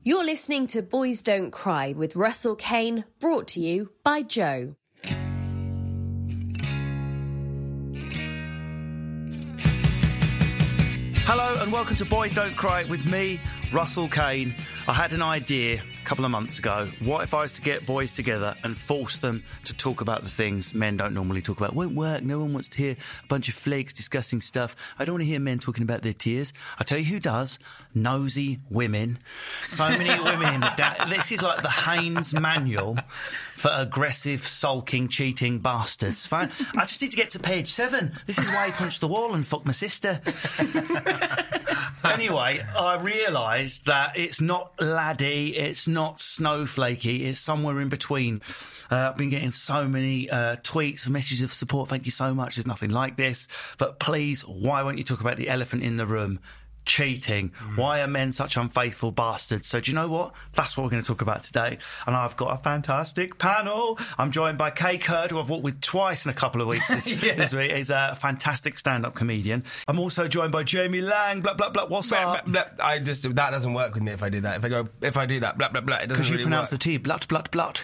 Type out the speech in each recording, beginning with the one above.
You're listening to Boys Don't Cry with Russell Kane, brought to you by Joe. Hello and welcome to Boys Don't Cry with me, Russell Kane. I had an idea a couple of months ago. What if I was to get boys together and force them to talk about the things men don't normally talk about? It won't work. No one wants to hear a bunch of flakes discussing stuff. I don't want to hear men talking about their tears. I tell you who does. Nosy women. So many women. This is like the Haynes manual for aggressive, sulking, cheating bastards. Fine. I just need to get to page 7. This is why he punched the wall and fucked my sister. Anyway, I realised that it's not laddie, it's not snowflakey, it's somewhere in between. I've been getting so many tweets and messages of support. Thank you so much. There's nothing like this. But please, why won't you talk about the elephant in the room? Cheating. Why are men such unfaithful bastards? So do you know what? That's what we're going to talk about today. And I've got a fantastic panel. I'm joined by Kay Kurd, who I've walked with twice in a couple of weeks this week. He's a fantastic stand-up comedian. I'm also joined by Jamie Lang. Blah, blah, blah. What's up? Blah, blah. That doesn't work with me if I do that. If I do that, blah, blah, blah, it doesn't Because you really pronounce work. the T, blut, blut, blut.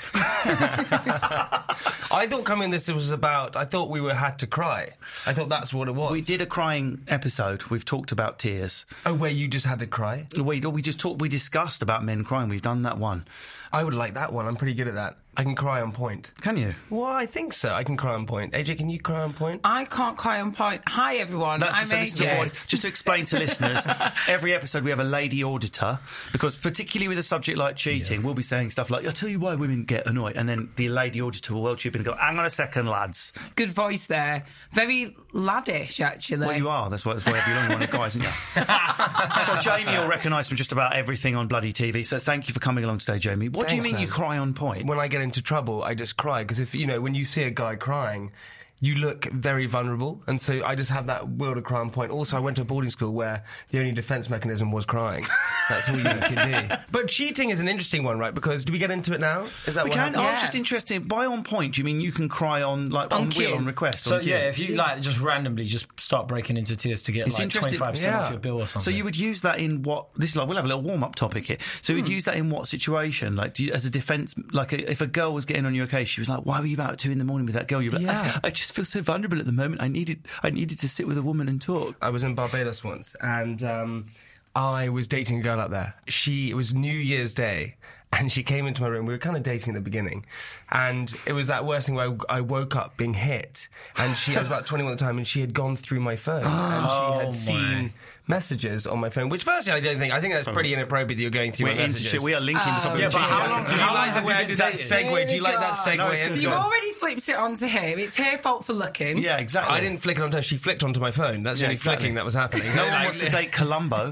I thought coming this was about, I thought we had to cry. I thought that's what it was. We did a crying episode. We've talked about tears. Oh, where you just had to cry? We discussed about men crying. We've done that one. I would like that one. I'm pretty good at that. I can cry on point. Can you? Well, I think so. I can cry on point. AJ, can you cry on point? I can't cry on point. Hi, everyone. I'm This is the AJ. voice. Just to explain to listeners, every episode we have a lady auditor, because particularly with a subject like cheating, we'll be saying stuff like, I'll tell you why women get annoyed, and then the lady auditor will well chip in and go, hang on a second, lads. Good voice there. Very laddish, actually. Well, you are. That's why every one of guys, isn't you? So Jamie you'll recognise from just about everything on bloody TV, so thank you for coming along today, Jamie. What Thanks, do you mean man. you cry on point? When I get into trouble, I just cry. Because if, when you see a guy crying, you look very vulnerable. And so I just have that will to cry on point. Also, I went to a boarding school where the only defence mechanism was crying. That's all you can do. But cheating is an interesting one, right? Because do we get into it now? Is that We what can. happened? I was just interested. By on point, do you mean you can cry on cue. on request? So on cue? yeah, if you just randomly just start breaking into tears to get It's interesting. 25% off your bill or something. So you would use that in what? This is we'll have a little warm up topic here. So we'd use that in what situation? Like as a defence, if a girl was getting on your case, she was like, "Why were you about at 2 a.m. with that girl?" You'd be like, Yeah. "I just feel so vulnerable at the moment. I needed to sit with a woman and talk." I was in Barbados once, and I was dating a girl up there. It was New Year's Day, and she came into my room. We were kind of dating in the beginning, and it was that worst thing where I woke up being hit, and I was about 21 at the time, and she had gone through my phone, and she had seen messages on my phone, which firstly I think that's pretty inappropriate that you're going through We're my messages. We are linking to something. yeah, but cheating. how long- Did you like the way I did that dating? segue? Do you like that segue? No, it's good. So into you've it? already flipped it onto her. It's her fault for looking. Yeah, exactly. I didn't flick it onto her. She flicked onto my phone. That's the only exactly. flicking that was happening. No one wants to date Columbo.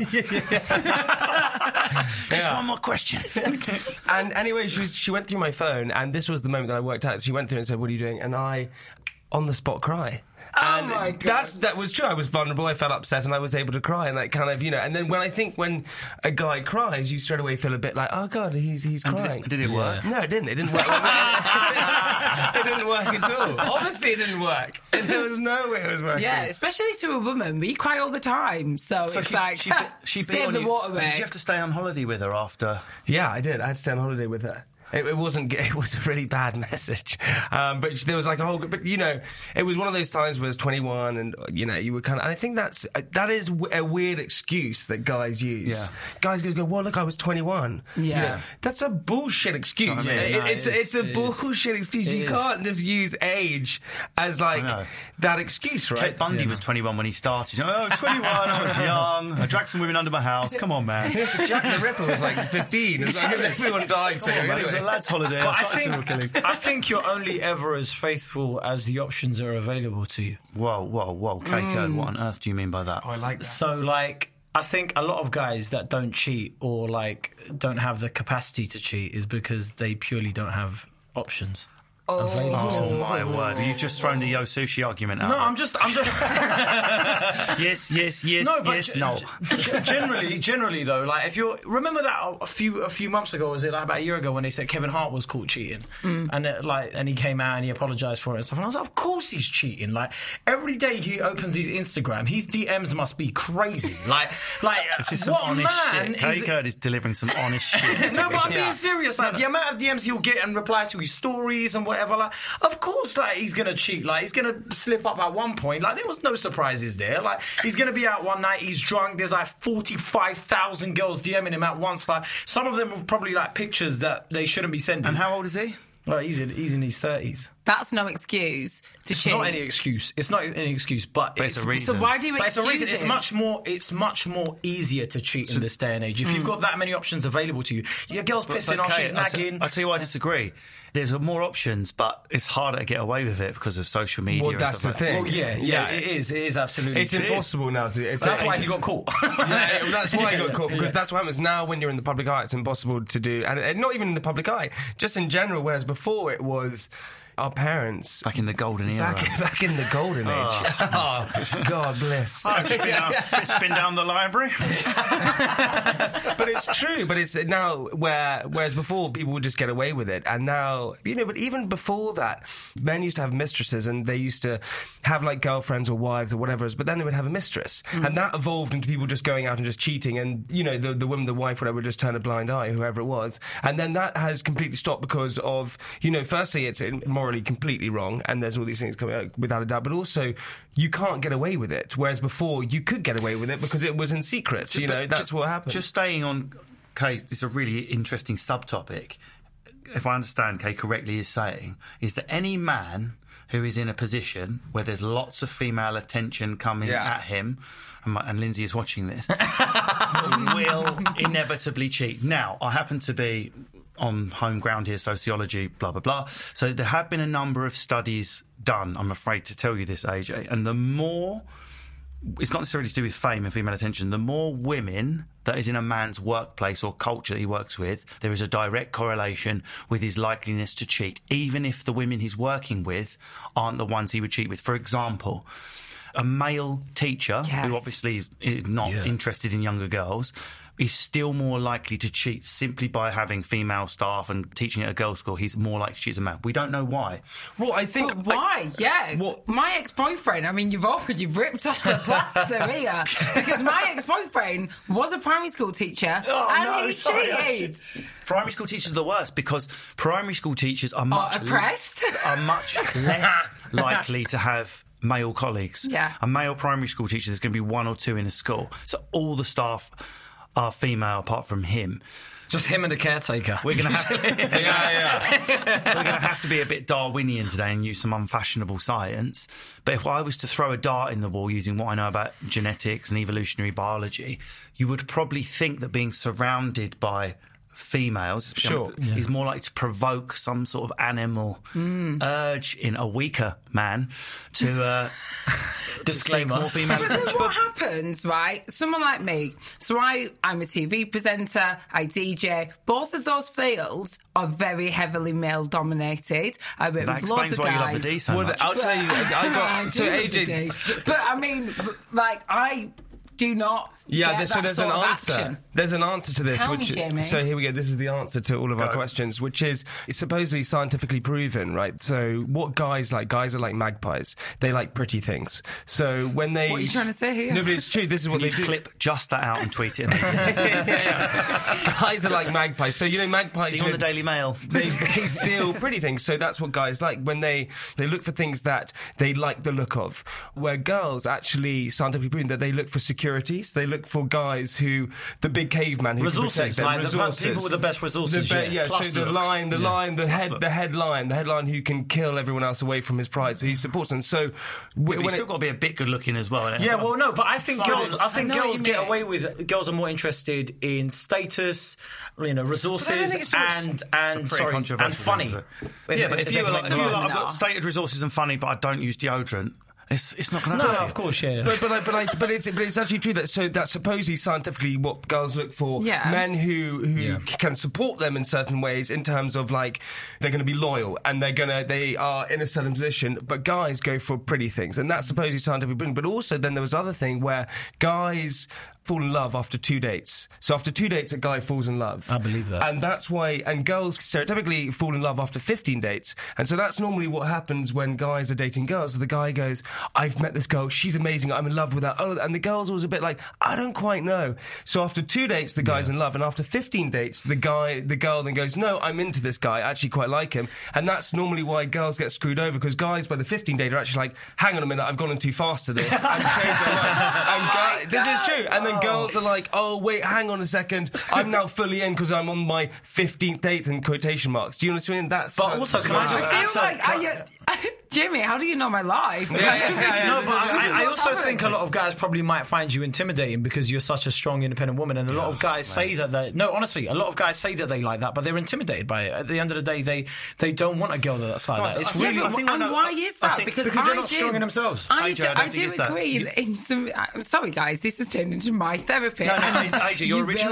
Just one more question. And anyway, she went through my phone, and this was the moment that I worked out. She went through and said, "What are you doing?" And I, on the spot, cry. And my God. that was true. I was vulnerable. I felt upset, and I was able to cry, and that kind of, And then when a guy cries, you straight away feel a bit like, oh God, he's crying. Did it work? No, it didn't. It didn't work. It didn't work at all. Obviously, it didn't work. There was no way it was working. Yeah, especially to a woman. We cry all the time. So it's like, she beat save on the you. water Did you have to stay on holiday with her after? Yeah, I did. I had to stay on holiday with her. It wasn't. It was a really bad message, but there was like a whole. But it was one of those times where I was 21, and you were kind of. And I think that is a weird excuse that guys use. Yeah. Guys go, well, look, I was 21. Yeah. That's a bullshit excuse. I mean, no, it's a bullshit excuse. You can't just use age as like that excuse, right? Ted Bundy was 21 when he started. I was 21, I was young, I dragged some women under my house. Come on, man. Jack the Ripper was like 15. It was like everyone died. So Come on, man. It was a lad's holiday. I started serial killing. I think you're only ever as faithful as the options are available to you. Whoa. Kay Kurd, what on earth do you mean by that? I like that. So, I think a lot of guys that don't cheat or, don't have the capacity to cheat is because they purely don't have options. Oh my word! You've just thrown the Yo Sushi argument out. No, there. I'm just. yes. No, but no. generally though, like if you remember that a few months ago, was it like about a year ago when they said Kevin Hart was caught cheating, and he came out and he apologised for it and stuff, and I was like, of course he's cheating. Like every day he opens his Instagram, his DMs must be crazy. Like this is some what honest man shit. Kay Kurd is delivering some honest shit. No, but I'm being serious. Like the amount of DMs he'll get and reply to his stories and whatever. Like, of course, like he's gonna cheat. Like he's gonna slip up at one point. Like there was no surprises there. Like he's gonna be out one night. He's drunk. There's like 45,000 girls DMing him at once. Like some of them were probably like pictures that they shouldn't be sending. And how old is he? Well, he's in his 30s. That's no excuse to cheat. It's not any excuse. It's not any excuse, but it's a reason. So why do you But it's a excuse reason. It's much more easier to cheat in this day and age. If you've got that many options available to you, your girl's pissing off, she's nagging. I'll tell you why I disagree. There's more options, but it's harder to get away with it because of social media. Well, that's the thing. Well, yeah, it is. It is absolutely. It's impossible now. That's why he got caught. Yeah, that's why he got caught, because that's what happens now when you're in the public eye. It's impossible to do, and not even in the public eye, just in general. Whereas before it was our parents back in the golden era. Back in the golden age. Oh, God bless. It's been down the library. But it's true. But it's now whereas before people would just get away with it, and now But even before that, men used to have mistresses, and they used to have like girlfriends or wives or whatever. But then they would have a mistress, and that evolved into people just going out and just cheating, and the woman, the wife, whatever, would just turn a blind eye, whoever it was, and then that has completely stopped because of firstly it's morally completely wrong, and there's all these things coming out without a doubt, but also you can't get away with it, whereas before you could get away with it because it was in secret. That's what happened. Just staying on Kay, this is a really interesting subtopic. If I understand Kay correctly, is saying is that any man who is in a position where there's lots of female attention coming at him, and Lindsay is watching this, will inevitably cheat. Now, I happen to be on home ground here, sociology, blah, blah, blah. So there have been a number of studies done, I'm afraid to tell you this, AJ, and the more... It's not necessarily to do with fame and female attention. The more women that is in a man's workplace or culture that he works with, there is a direct correlation with his likeliness to cheat, even if the women he's working with aren't the ones he would cheat with. For example, a male teacher who obviously is not interested in younger girls is still more likely to cheat simply by having female staff and teaching at a girls' school. He's more likely to cheat as a man. We don't know why. Well, I think... But why? My ex-boyfriend, I mean, you've ripped off the plaster here. Because my ex-boyfriend was a primary school teacher he cheated. Primary school teachers are the worst because primary school teachers are much... oppressed? Are much less likely to have male colleagues. Yeah. A male primary school teacher, there's going to be one or two in a school. So all the staff are female apart from him. Just him and the caretaker. We're going to have We're going to have to be a bit Darwinian today and use some unfashionable science. But if I was to throw a dart in the wall using what I know about genetics and evolutionary biology, you would probably think that being surrounded by females is more likely to provoke some sort of animal urge in a weaker man to seek more female attention. But then what happens, right? Someone like me, so I'm a TV presenter, I DJ. Both of those fields are very heavily male dominated. I work with loads of guys. That explains why you love the D so much. I'll tell you, AJ. But I mean, I do not. Yeah, so there's an answer. Action. There's an answer to this. Tell me, Jamie. So here we go. This is the answer to all of our questions, which is it's supposedly scientifically proven, right? So what guys are like magpies. They like pretty things. So when they... What are you trying to say here? No, but it's true. This is what they do. Clip just that out and tweet it. Guys are like magpies. So, magpies... See on the Daily Mail. They steal pretty things. So that's what guys like. When they look for things that they like the look of. Where girls actually scientifically proven that they look for securities. They look for guys who... The big caveman who resources, can protect them. Like resources. The people with the best resources. So the headline who can kill everyone else away from his pride. So he supports them. So but he's still got to be a bit good looking as well. Yeah, well, no, but I think girls get away with. Girls are more interested in status, resources, and funny. Yeah, but if you were like, I've got stated resources and funny, but I don't use deodorant. It's not going to happen. No, of course, yeah. But it's actually true that that's supposedly scientifically what girls look for. Yeah. Men who can support them in certain ways in terms of like they're going to be loyal and they are in a certain position. But guys go for pretty things, and that's supposedly scientifically. But also then there was other thing where guys fall in love after 2 dates. So after 2 dates, a guy falls in love. I believe that. And that's why, and girls stereotypically fall in love after 15 dates. And so that's normally what happens when guys are dating girls. The guy goes, I've met this girl, she's amazing, I'm in love with her. Oh, and the girl's always a bit like, I don't quite know. So after 2 dates, the guy's in love. And after 15 dates, the girl then goes, no, I'm into this guy, I actually quite like him. And that's normally why girls get screwed over, because guys by the 15 date are actually like, hang on a minute, I've gone in too fast to this. And changed their mind. And this is true. And then girls are like, oh, wait, hang on a second. I'm now fully in because I'm on my 15th date in quotation marks. Do you know what I mean? But also, can I just I feel like, Jimmy, how do you know my life? No, but I also think a lot of guys probably might find you intimidating because you're such a strong, independent woman, and a lot of guys say that a lot of guys say that they like that, but they're intimidated by it. At the end of the day, they don't want a girl that's like that. It's really... And why is that? Because they're not strong in themselves. I do agree. I'm sorry, guys, this has turned into my therapy. AJ,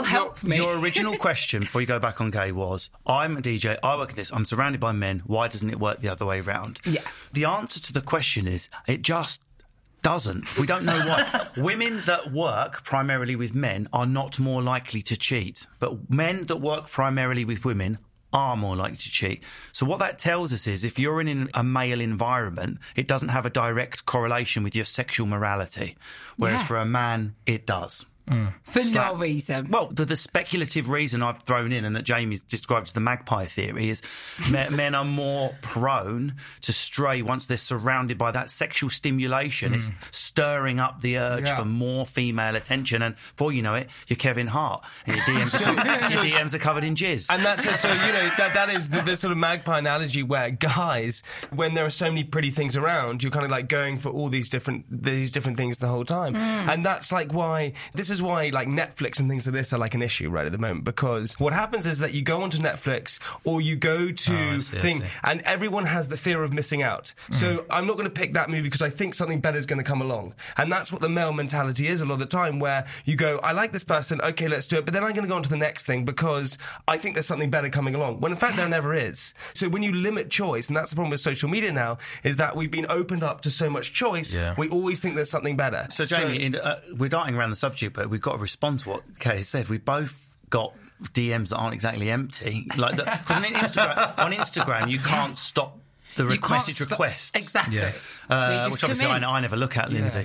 your original question before you go back on gay was, I'm a DJ, I work at this, I'm surrounded by men, why doesn't it work the other way around? Yeah. The answer to the question is, it just doesn't. We don't know why. Women that work primarily with men are not more likely to cheat, but men that work primarily with women are more likely to cheat. So what that tells us is if you're in a male environment, it doesn't have a direct correlation with your sexual morality, whereas for a man, it does. For no reason. Well, the speculative reason I've thrown in and that Jamie's described as the magpie theory is men are more prone to stray once they're surrounded by that sexual stimulation. It's stirring up the urge for more female attention, and before you know it, you're Kevin Hart and your DMs are covered in jizz. And that's so that is the sort of magpie analogy where guys, when there are so many pretty things around, you're kind of like going for all these different things the whole time. And that's like why this is why like Netflix and things like this are like an issue right at the moment, because what happens is that you go onto Netflix or you go to and everyone has the fear of missing out. So I'm not going to pick that movie because I think something better is going to come along. And that's what the male mentality is a lot of the time, where you go, I like this person, okay, let's do it, but then I'm going to go on to the next thing because I think there's something better coming along, when in fact there never is. So when you limit choice, and that's the problem with social media now, is that we've been opened up to so much choice, we always think there's something better. So Jamie, we're darting around the subject, but we've got to respond to what Kay said. We both got DMs that aren't exactly empty. Like because on Instagram, you can't stop the message requests. Exactly. Which obviously I never look at, Lindsay.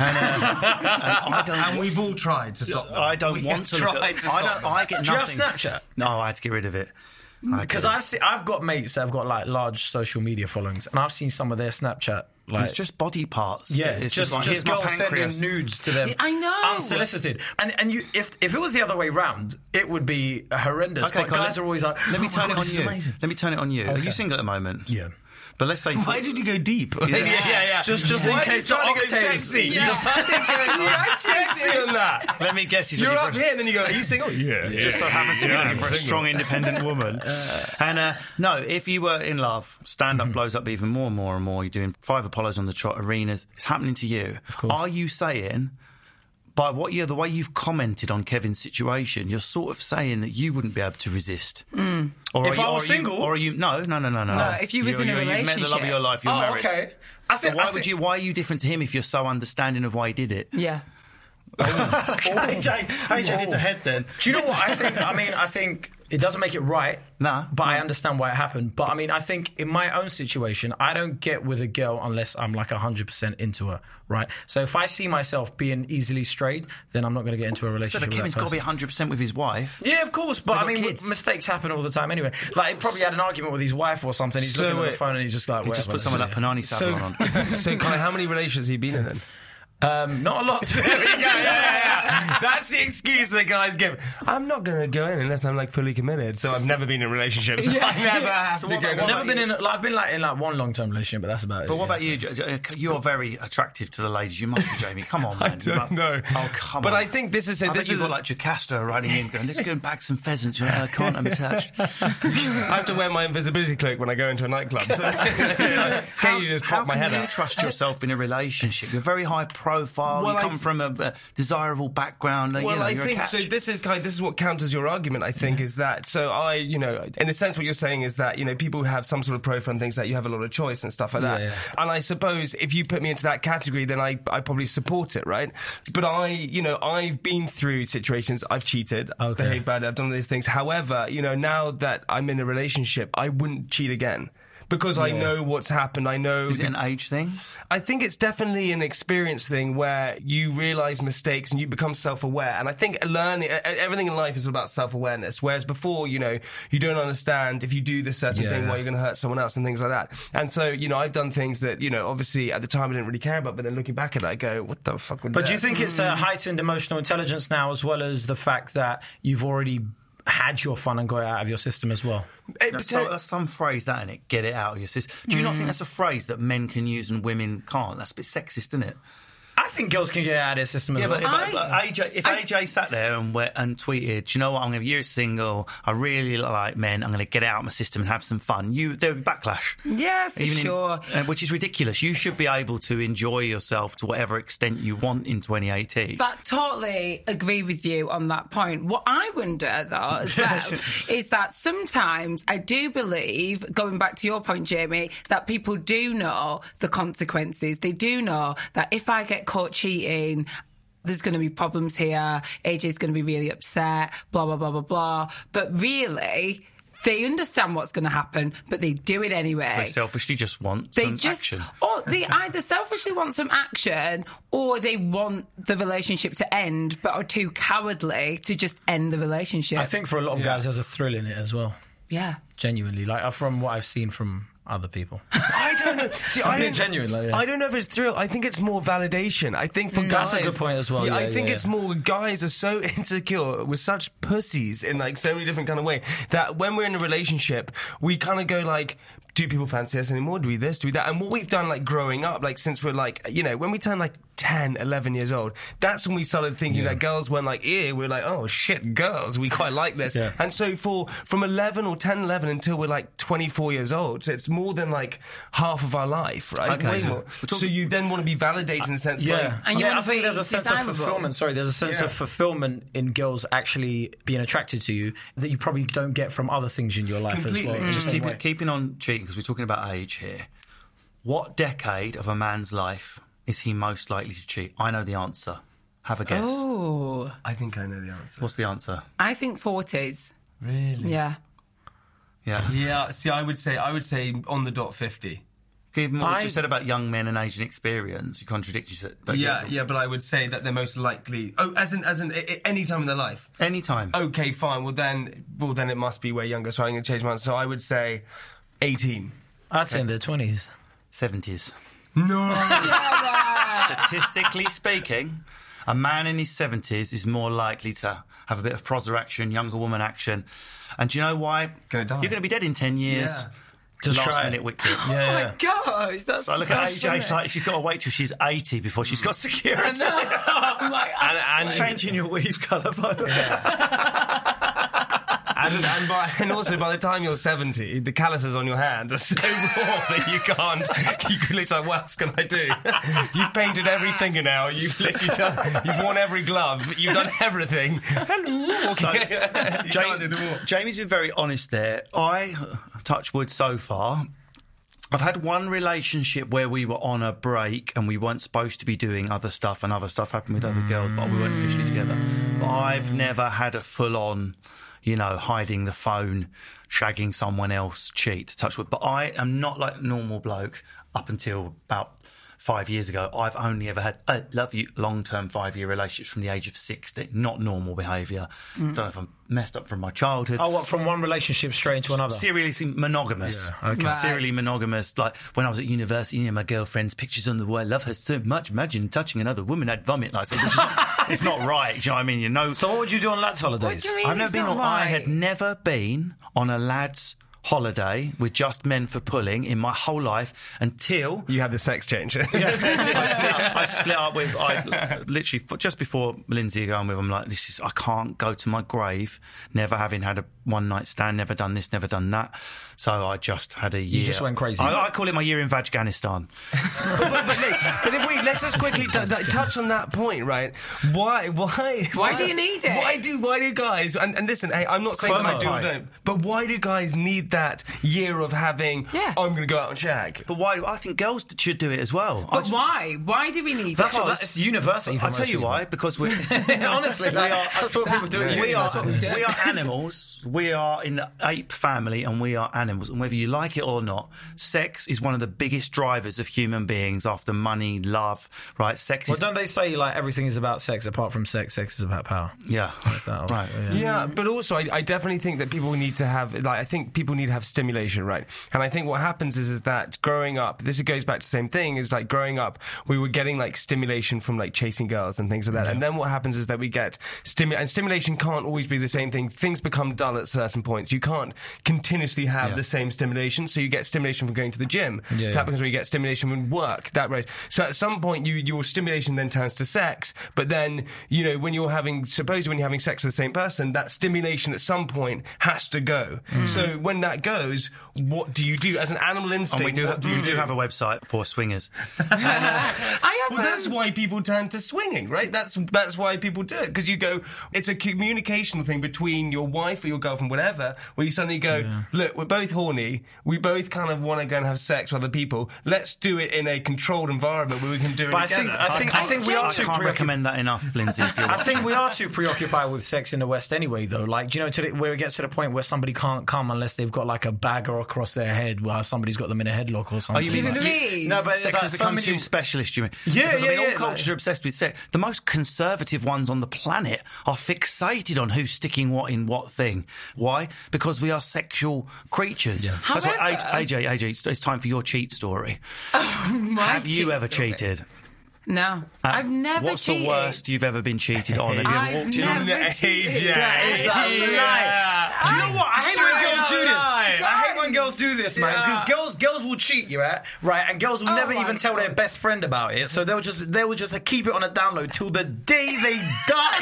And we've all tried to stop them. I don't want to look at. I get nothing. Do you have Snapchat? No, I had to get rid of it. Because I've got mates that have got like large social media followings, and I've seen some of their Snapchat. Like, it's just body parts. Yeah, it's just like, girls sending nudes to them. I know, unsolicited. And you, if it was the other way round, it would be horrendous. Okay, but guys are always like, let me turn it on you. Amazing. Let me turn it on you. Okay. Are you single at the moment? Yeah. But let's say... Why did you go deep? Yeah. Just in case the octave... Sexy. You're sexy on that. Let me guess. You're up here and then you go, are you single? Yeah. Just so happens to be looking for a strong, independent woman. And no, if you were in love, stand-up blows up even more and more and more. You're doing 5 Apollos on the trot arenas. It's happening to you. Are you saying... By the way you've commented on Kevin's situation, you're sort of saying that you wouldn't be able to resist. Or if I was single, or are you? No. If you was in a relationship, you met the love of your life. You're married. Okay. Why are you different to him if you're so understanding of why he did it? Yeah. AJ did the head then. Do you know what I think? I think it doesn't make it right. Nah. But I understand why it happened. But I think in my own situation, I don't get with a girl unless I'm like 100% into her, right? So if I see myself being easily strayed, then I'm not going to get into a relationship. So Kevin's got to be 100% with his wife. Yeah, of course. But mistakes happen all the time anyway. Like, he probably had an argument with his wife or something. He's looking at the phone and he's just like, he just put some of that Panani Savlon on. So, Kai, how many relationships have you been in then? Not a lot. Yeah. That's the excuse the guys give. I'm not going to go in unless I'm like fully committed. So I've never been in a relationship. So I never have to go. I've never been in. I've been in one long-term relationship, but that's about it. But what about you? You're very attractive to the ladies. You must be, Jamie. Come on, man. I don't know. Oh, come on. But I think this is. I bet you've got like Jocasta running in, going, "Let's go and bag some pheasants." Can't I'm attached. I have to wear my invisibility cloak when I go into a nightclub. So can you just pop my head How can you out? trust yourself in a relationship? You're very high profile. Well, you come from a desirable background. Well, I you're a think catch. so. This is what counters your argument. I think is that so. In a sense, what you're saying is that people who have some sort of profile and things like you have a lot of choice and stuff like that. Yeah. And I suppose if you put me into that category, then I probably support it, right? But I've been through situations. I've cheated, behaved badly, I've done all these things. However, now that I'm in a relationship, I wouldn't cheat again. Because I know what's happened. I know. Is it an age thing? I think it's definitely an experience thing where you realise mistakes and you become self-aware. And I think everything in life is about self-awareness. Whereas before, you don't understand if you do this certain thing why you're going to hurt someone else and things like that. And so, I've done things that, obviously at the time I didn't really care about, but then looking back at it, I go, what the fuck would that? But do you think it's a heightened emotional intelligence now, as well as the fact that you've already had your fun and got it out of your system as well? That's some phrase, that, isn't it? Get it out of your system. Do you not think that's a phrase that men can use and women can't? That's a bit sexist, isn't it? I think girls can get it out of their system as well. But AJ sat there and tweeted, do you know what, I'm going to be single, I really like men, I'm going to get it out of my system and have some fun, there would be backlash. Yeah, for sure. Which is ridiculous. You should be able to enjoy yourself to whatever extent you want in 2018. I totally agree with you on that point. What I wonder, though, as well, is that sometimes I do believe, going back to your point, Jamie, that people do know the consequences. They do know that if I get caught cheating, there's going to be problems here, AJ's going to be really upset, blah, blah, blah, blah, blah. But really, they understand what's going to happen, but they do it anyway. They selfishly just want some action. Or they either selfishly want some action or they want the relationship to end but are too cowardly to just end the relationship. I think for a lot of guys there's a thrill in it as well. Yeah. Genuinely. Like, from what I've seen from other people. I don't know. See, I don't know if it's thrill. I think it's more validation. I think for guys, that's a good point as well. I think it's more guys are so insecure, with such pussies in like so many different kind of way, that when we're in a relationship, we kind of go like, do people fancy us anymore? Do we this? Do we that? And what we've done, like, growing up, like, since we're, like, when we turn, like, 10, 11 years old, that's when we started thinking that girls weren't like, we're like, oh, shit, girls, we quite like this. Yeah. And so from 11 or 10, 11 until we're, like, 24 years old, so it's more than, like, half of our life, right? Okay, way more. So you then want to be validated in a sense. Yeah. And I think there's a sense of fulfillment. Sorry, there's a sense of fulfillment in girls actually being attracted to you that you probably don't get from other things in your life as well. Just keeping on cheating, because we're talking about age here. What decade of a man's life is he most likely to cheat? I know the answer. Have a guess. Oh. I think I know the answer. What's the answer? I think 40s. Really? Yeah. Yeah, see, I would say on the dot 50. Given what you just said about young men and age and experience, you contradict yourself. Yeah, but I would say that they're most likely. Oh, as in, any time in their life. Any time. Okay, fine. Well, then it must be way younger. So I'm going to change my answer. So I would say 18. I'd say in their 20s. 70s. No. Statistically speaking, a man in his 70s is more likely to have a bit of prosser action, younger woman action. And do you know why? Gonna die. You're going to be dead in 10 years. Yeah. Just last try minute it. wicket. Oh my gosh, that's So I look at AJ, it's like she's got to wait till she's 80 before she's got security. And changing your weave colour, by the way. And also, by the time you're 70, the calluses on your hand are so raw that you could literally like, what else can I do? You've painted every fingernail, you've literally you've worn every glove, you've done everything. Jamie's been very honest there. I, touch wood so far, I've had one relationship where we were on a break and we weren't supposed to be doing other stuff, and other stuff happened with other girls, but we weren't officially together. But I've never had a full-on, hiding the phone, shagging someone else, cheat, touch wood. But I am not like a normal bloke up until about 5 years ago. I've only ever had a long-term 5-year relationships from the age of 60. Not normal behaviour. So if I'm messed up from my childhood. Oh, what, from one relationship straight into another? Serially monogamous. Yeah, okay. Right. Serially monogamous. Like when I was at university, my girlfriend's pictures on the wall. I love her so much. Imagine touching another woman, I'd vomit. Like, it's not right. Do you know what I mean? You know. So what would you do on lads' holidays? What do you mean I've never it's been not on. I right? had never been on a lad's holiday with just men for pulling in my whole life until You had the sex change. I split up with. I literally just before Lindsay going with. I'm like, I can't go to my grave never having had a one-night stand, never done this, never done that. So I just had a year. You just went crazy. I call it my year in Afghanistan. but let's just quickly touch on that point, right? Why do you need it? Why do guys? And listen, hey, I'm not saying that I do or don't, but why do guys need that year of having? Yeah. I'm going to go out and shag. But why? I think girls should do it as well. But why? Why do we need That's it? what, that's university. For I'll tell most you people. why. Because we're Honestly, that's what people do. we That's what we do. are animals. We are in the ape family, and we are animals. And whether you like it or not, sex is one of the biggest drivers of human beings after money, love. Right? Sex Well, is don't they say like everything is about sex apart from sex? Sex is about power. yeah. That's that. Right. Yeah, but also I definitely think that people need to have, like, I think people need to have stimulation, right? And I think what happens is that growing up, this goes back to the same thing, is like growing up, we were getting like stimulation from like chasing girls and things like that. Yeah. And then what happens is that we get and stimulation can't always be the same thing. Things become dull at certain points. You can't continuously have the same stimulation. So you get stimulation from going to the gym. Yeah, that becomes where you get stimulation from work. That right. So at some point, your stimulation then turns to sex. But then, you know, when you're having sex with the same person, that stimulation at some point has to go. So when that goes, what do you do as an animal instinct? And we do have a website for swingers. Well, that's why people turn to swinging, right? That's why people do it, because you go. It's a communication thing between your wife or your girlfriend, whatever, where you suddenly go, look, we're both horny. We both kind of want to go and have sex with other people. Let's do it in a controlled environment where we can do it together. I think we are I too can't recommend that enough, Lindsay. If you're I think we are too preoccupied with sex in the West anyway, though. Like, do you know, where it gets to the point where somebody can't come unless they've got like a bagger across their head while somebody's got them in a headlock or something. you mean like- No, but sex it's has like become so too many... specialist, you mean? Yeah, because, I mean, yeah, all cultures are obsessed with sex. The most conservative ones on the planet are fixated on who's sticking what in what thing. Why? Because we are sexual creatures. Yeah. That's what However- AJ, it's time for your cheat story. Have you cheat ever story. cheated? No, I've never What's cheated. the worst you've ever been cheated on? Have you ever I've walked in on never cheated. That is a lie. Do you know what? I hate when girls do this. I hate when girls do this, man. Because girls will cheat you, right? And girls will never my even tell their God. best friend about it. So they will just keep it on a download till the day they die.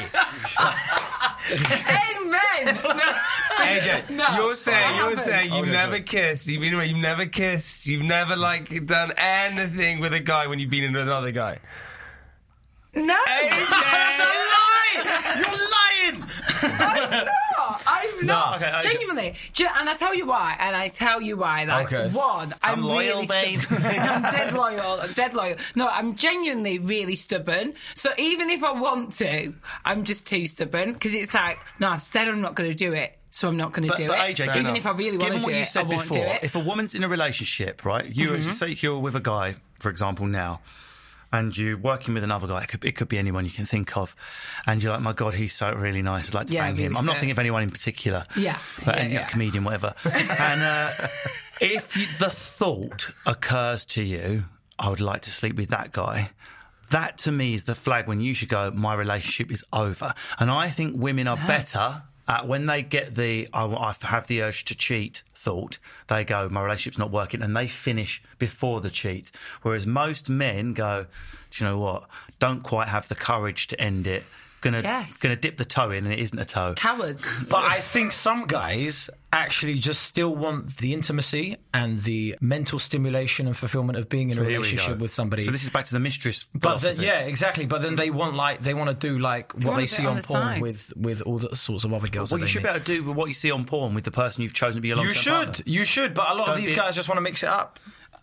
Amen. AJ, No, you're saying haven't. you've Okay, never sorry. kissed. You've never kissed. You've never like done anything with a guy when you've been with another guy. No, That's a lie. You're lying. I've not. Okay, Genuinely. And I tell you why. Like, Okay. one, I'm loyal, really babe. I'm dead loyal. No, I'm genuinely really stubborn. So even if I want to, I'm just too stubborn, because it's like, no, I've said I'm not going to do it, so I'm not going to do But it. AJ, even if I really want given to do what you it, said I won't do before, it. if a woman's in a relationship, right? You say you're with a guy, for example, now, and you're working with another guy. It could be anyone you can think of, and you're like, my God, he's so really nice. I'd like to Yeah, bang him. really I'm not fair. thinking of anyone in particular. Yeah. but Yeah, any yeah. comedian, whatever. And if the thought occurs to you, I would like to sleep with that guy. That to me is the flag when you should go, my relationship is over. And I think women are better at when they get I have the urge to cheat thought, they go, my relationship's not working, and they finish before the cheat. Whereas most men go, do you know what? Don't quite have the courage to end it. Gonna dip the toe in, and it isn't a toe. Cowards. But I think some guys actually just still want the intimacy and the mental stimulation and fulfillment of being in a Here we relationship go. with somebody. So this is back to the mistress But philosophy. yeah, exactly. But then they want to do like what want they a see bit on on the porn side. with all the sorts of other girls. Well, that you they should be meet. able to do what you see on porn with the person you've chosen to be your long-term partner. You should. But a lot of Don't these be- guys just want to mix it up.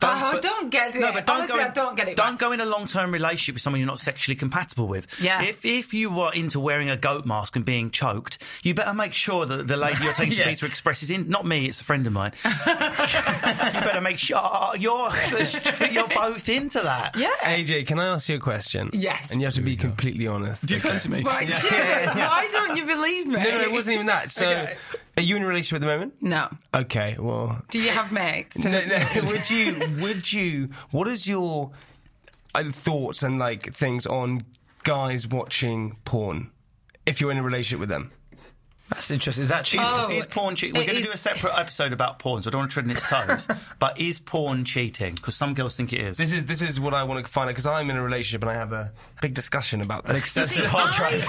I don't get it. No, but Honestly, I don't get it. Don't go in a long-term relationship with someone you're not sexually compatible with. Yeah. If you are into wearing a goat mask and being choked, you better make sure that the lady you're taking to Pizza Express is in. Not me, it's a friend of mine. You better make sure you're both into that. Yeah. AJ, can I ask you a question? Yes. And you have to be completely honest. Do you fancy me? Right, why don't you believe me? No, it wasn't even that. So, Okay. are you in a relationship at the moment? No. Okay, well... Do you have mates? No, would you... What is your thoughts and, like, things on guys watching porn if you're in a relationship with them? That's interesting. Is that cheating? Is porn cheating? We're going to do a separate episode about porn, so I don't want to tread on its toes. But is porn cheating? Because some girls think it is. This is what I want to find out, because I'm in a relationship and I have a big discussion about this. Excessive hard drive.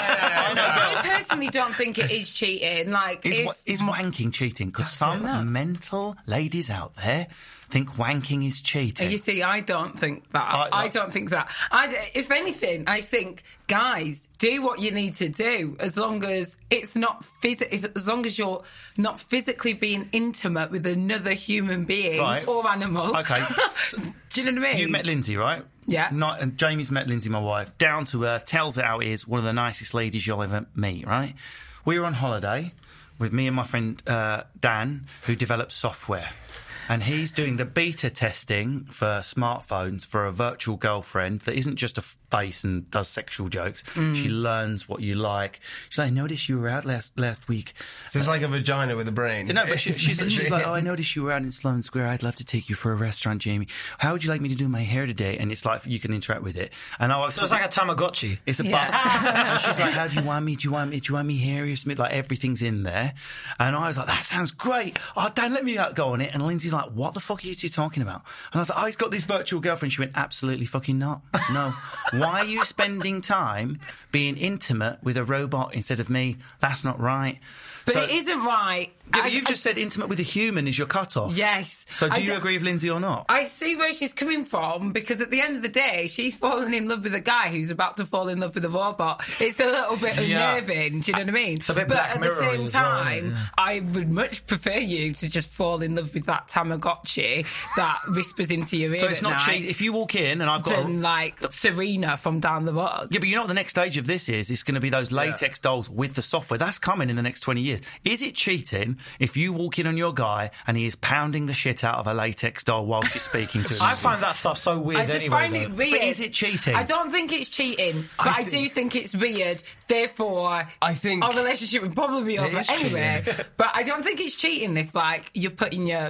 I personally don't think it is cheating. Like, Is wanking cheating? Because some mental ladies out there think wanking is cheating. You see, I don't think that. I don't think that. If anything, I think, guys, do what you need to do as long as it's not as long as you're not physically being intimate with another human being or animal. Okay. Do you know what I mean? You've met Lindsay, right? Yeah. And Jamie's met Lindsay, my wife. Down to earth, tells it how it is, one of the nicest ladies you'll ever meet, right? We were on holiday with me and my friend Dan, who develops software. And he's doing the beta testing for smartphones for a virtual girlfriend that isn't just a face and does sexual jokes. She learns what you like. She's like, I noticed you were out last week. So it's like a vagina with a brain. No, but she's like, I noticed you were out in Sloane Square. I'd love to take you for a restaurant, Jamie. How would you like me to do my hair today? And it's like, you can interact with it. And So it's like a Tamagotchi. It's a butt. And she's like, how do you want me? Do you want me hairy or something? Like, everything's in there. And I was like, that sounds great. Oh, Dan, let me go on it. And Lindsay's like, what the fuck are you two talking about? And I was like, oh, he's got this virtual girlfriend. She went, absolutely fucking not. No. Why are you spending time being intimate with a robot instead of me? That's not right. But it isn't right. Yeah, but you've just said intimate with a human is your cut-off. Yes. So do you agree with Lindsay or not? I see where she's coming from, because at the end of the day, she's fallen in love with a guy who's about to fall in love with a robot. It's a little bit unnerving, do you know what I mean? It's a bit but Black at the Mirror-y same as well, time, isn't it? I would much prefer you to just fall in love with that Tamagotchi that whispers into your ear. So it's not cheap cheap. If you walk in and I've got... than like Serena from down the road. Yeah, but you know what the next stage of this is? It's going to be those latex dolls with the software. That's coming in the next 20 years. Is it cheating if you walk in on your guy and he is pounding the shit out of a latex doll while she's speaking to him? I find that stuff so weird I just anyway. find it weird. But is it cheating? I don't think it's cheating, but I do think it's weird. Therefore, I think our relationship would probably be over is anyway. But I don't think it's cheating if, like, you're putting your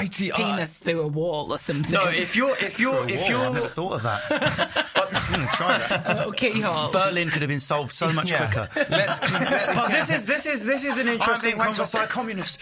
penis through a wall or something. No, if you're I've never thought of that. I'm going to try that. a little keyhole. Berlin could have been solved so much quicker. But this is an interesting conversation. by a communist.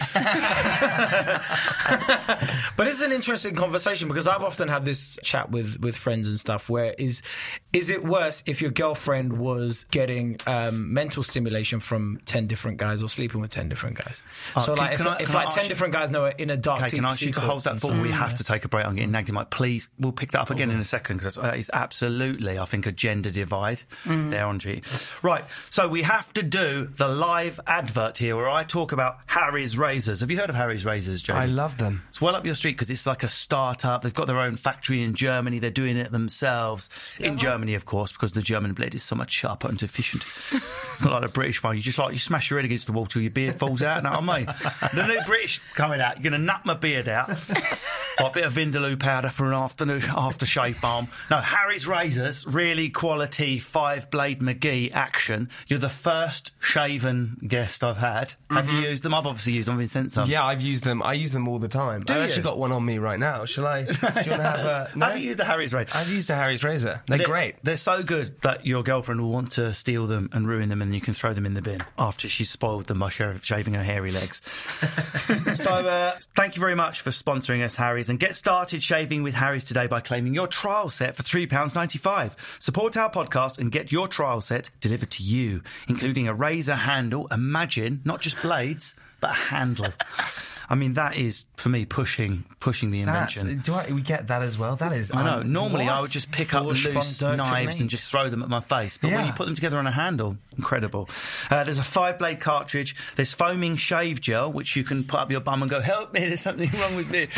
But it's an interesting conversation, because I've often had this chat with friends and stuff where is it worse if your girlfriend was getting mental stimulation from 10 different guys or sleeping with 10 different guys? So like if 10 different guys know it in a dark Okay, can I ask you to hold that thought? We have to take a break. I'm getting nagged in my... Please, we'll pick that up again in a second, because that is absolutely, I think, a gender divide there on G. Right, so we have to do the live advert here where I talk about Harry's Razors. Have you heard of Harry's Razors, Jamie? I love them. It's well up your street because it's like a start-up. They've got their own factory in Germany. They're doing it themselves. In Germany, of course, because the German blade is so much sharper and efficient. It's not like the British one. You smsh your head against the wall till your beard falls out. Know what I mean? The new British coming out. You're going to nut my beard out. Or a bit of Vindaloo powder for an aftershave balm. No, Harry's Razors, really quality 5-blade McGee action. You're the first shaven guest I've had. Have you used them? I've obviously used them. I've been sent some. Yeah, I've used them. I use them all the time. I've actually got one on me right now. Shall I? Do you want to have a... No? Have you used a Harry's Razor? I've used a Harry's Razor. They're great. They're so good that your girlfriend will want to steal them and ruin them, and then you can throw them in the bin after she's spoiled them by shaving her hairy legs. So thank you very much for sponsoring us, Harry's, and get started shaving with Harry's today by claiming your trial set for £3.95. Support our podcast and get your trial set delivered to you, including a razor handle. Imagine, not just blades, but a handle. I mean, that is, for me, pushing the invention. We get that as well? That is... I know. Normally, I would just pick up loose knives and just throw them at my face. But when you put them together on a handle, incredible. There's a 5-blade cartridge. There's foaming shave gel, which you can put up your bum and go, help me, there's something wrong with me.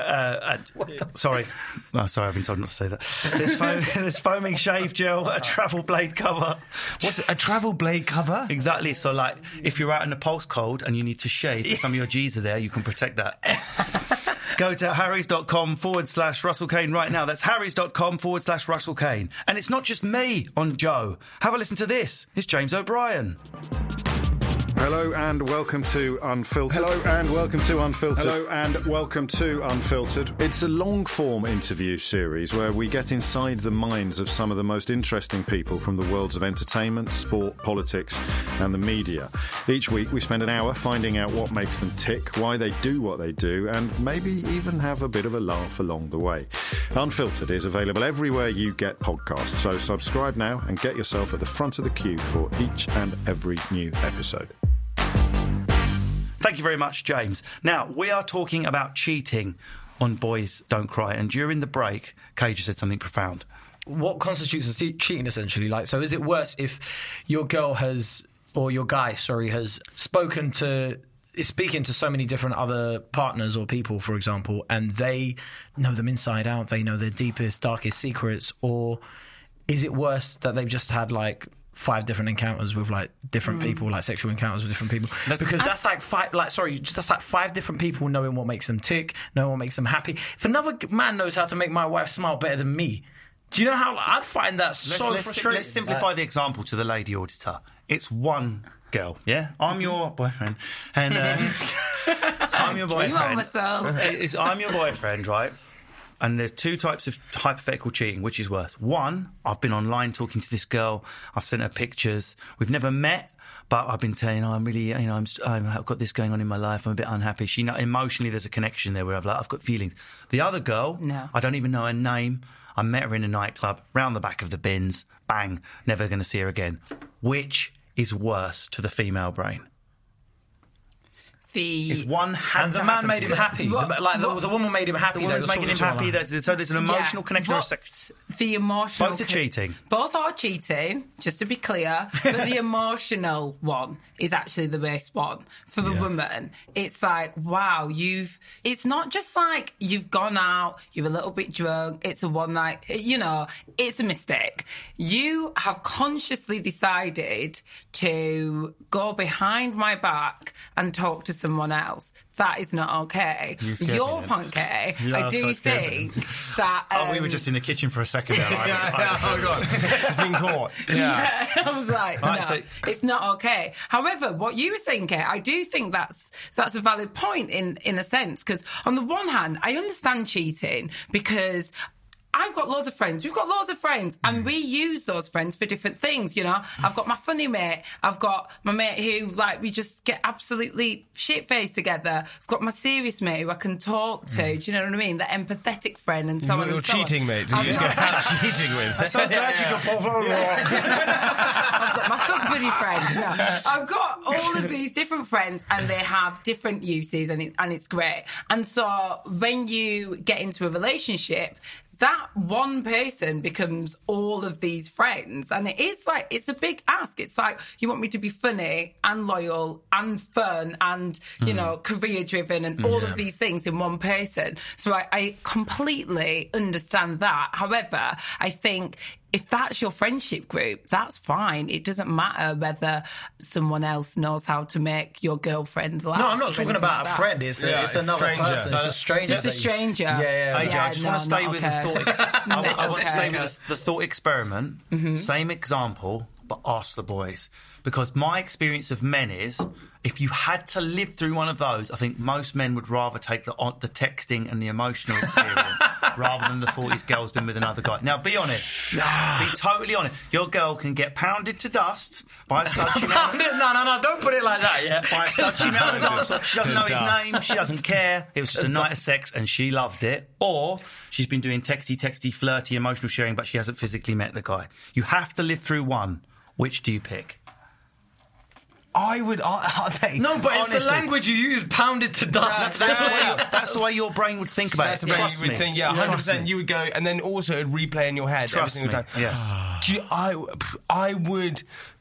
Sorry. Oh, sorry, I've been told not to say that. There's foaming shave gel, a travel blade cover. What's it, a travel blade cover? Exactly. So, like, if you're out in the pulse cold and you need to shave, if some of your G's are there, you can protect that. Go to harrys.com/Russell Kane right now. That's harrys.com/Russell Kane. And it's not just me on Joe. Have a listen to this. It's James O'Brien. Hello and welcome to Unfiltered. Hello and welcome to Unfiltered. Hello and welcome to Unfiltered. It's a long-form interview series where we get inside the minds of some of the most interesting people from the worlds of entertainment, sport, politics and the media. Each week we spend an hour finding out what makes them tick, why they do what they do, and maybe even have a bit of a laugh along the way. Unfiltered is available everywhere you get podcasts, so subscribe now and get yourself at the front of the queue for each and every new episode. Thank you very much, James. Now, we are talking about cheating on Boys Don't Cry, and during the break, Kay just said something profound. What constitutes as cheating, essentially? Like, so is it worse if your girl has, or your guy, has is speaking to so many different other partners or people, for example, and they know them inside out, they know their deepest, darkest secrets, or is it worse that they've just had, like, 5 different encounters with like different people, like sexual encounters with different people? That's like 5 different people knowing what makes them tick, knowing what makes them happy. If another man knows how to make my wife smile better than me, do you know how I'd find that frustrating? Let's simplify the example to the lady auditor. It's one girl, yeah? I'm your boyfriend, and I'm your boyfriend. I'm your boyfriend, right? And there's 2 types of hypothetical cheating. Which is worse? One, I've been online talking to this girl. I've sent her pictures. We've never met, but I've been saying, I'm really, I've got this going on in my life. I'm a bit unhappy. Emotionally, there's a connection there where I've got feelings. The other girl, no. I don't even know her name. I met her in a nightclub, round the back of the bins. Bang, never going to see her again. Which is worse to the female brain? If one had the man made him happy, the woman made him happy. The woman's making him happy. So there's an emotional connection. The emotional. Both are cheating. Both are cheating, just to be clear. But the emotional one is actually the worst one for the woman. It's like, wow, it's not just like you've gone out, you're a little bit drunk, it's a one night, it's a mistake. You have consciously decided to go behind my back and talk to someone else. That is not okay. You're punky. I do think that... we were just in the kitchen for a second there. Oh, God. It's been caught. Yeah. I was like, it's not okay. However, what you were saying, Kate, I do think that's a valid point in a sense, because on the one hand, I understand cheating because... I've got loads of friends. We've got loads of friends. And we use those friends for different things, I've got my funny mate. I've got my mate who, we just get absolutely shit-faced together. I've got my serious mate who I can talk to. Do you know what I mean? The empathetic friend and so on and so on. Your cheating mate who you just get out cheating with. I'm so glad you got pop on I've got my fuck buddy friend. No. I've got all of these different friends and they have different uses and it's great. And so when you get into a relationship... that one person becomes all of these friends. And it's a big ask. It's like, you want me to be funny and loyal and fun and, career-driven and all of these things in one person. So I completely understand that. However, I think... if that's your friendship group, that's fine. It doesn't matter whether someone else knows how to make your girlfriend laugh. No, I'm not talking about a friend. It's another stranger. person. It's a stranger. Just a stranger. Yeah. AJ, I just want to stay with the thought. I want to stay with the thought experiment. Mm-hmm. Same example, but ask the boys. Because my experience of men is, if you had to live through one of those, I think most men would rather take the texting and the emotional experience rather than the 40s girl's been with another guy. Now, be honest. Be totally honest. Your girl can get pounded to dust by a stud she met. No, don't put it like that, yeah? By a stud she met on a dance floor. She doesn't know his name. She doesn't care. It was just a night of sex and she loved it. Or she's been doing texty, flirty, emotional sharing, but she hasn't physically met the guy. You have to live through one. Which do you pick? I would. Are they? No, but it's the Honestly. language you use, pounded to dust. That's the way your brain would think about That's it. the way Trust you would me. think. Yeah, Trust 100%. me. You would go, and then also it'd replay in your head Trust every single me. time. Yes. I would.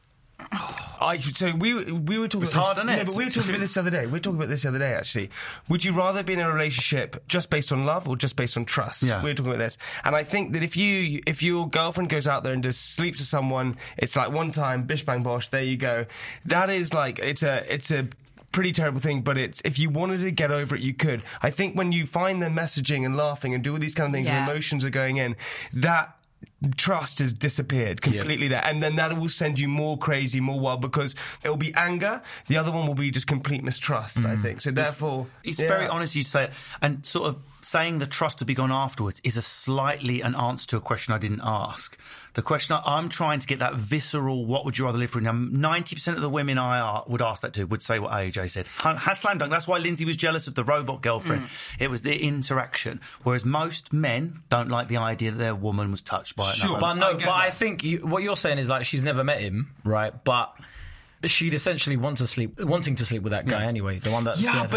So we were talking. It's about hard, this, isn't it? No, but we were talking about this the other day. We were talking about this the other day, actually. Would you rather be in a relationship just based on love or just based on trust? Yeah. We were talking about this, and I think that if your girlfriend goes out there and just sleeps with someone, it's like one time, bish bang bosh, there you go. That is like it's a pretty terrible thing, but if you wanted to get over it, you could. I think when you find them messaging and laughing and do all these kind of things, and emotions are going in, that trust has disappeared completely there, and then that will send you more crazy, more wild, because it will be anger. The other one will be just complete mistrust, I think. So therefore, It's very honest you say it. And sort of saying the trust to be gone afterwards is a slightly an answer to a question I didn't ask. The question I'm trying to get that visceral, what would you rather live through? Now, 90% of the women I would ask that to would say what AJ said. Has slam dunk. That's why Lindsay was jealous of the robot girlfriend. It was the interaction. Whereas most men don't like the idea that their woman was touched by another. But no, I think what you're saying is like she's never met him, right? But she'd essentially wanting to sleep with that guy anyway, the one that's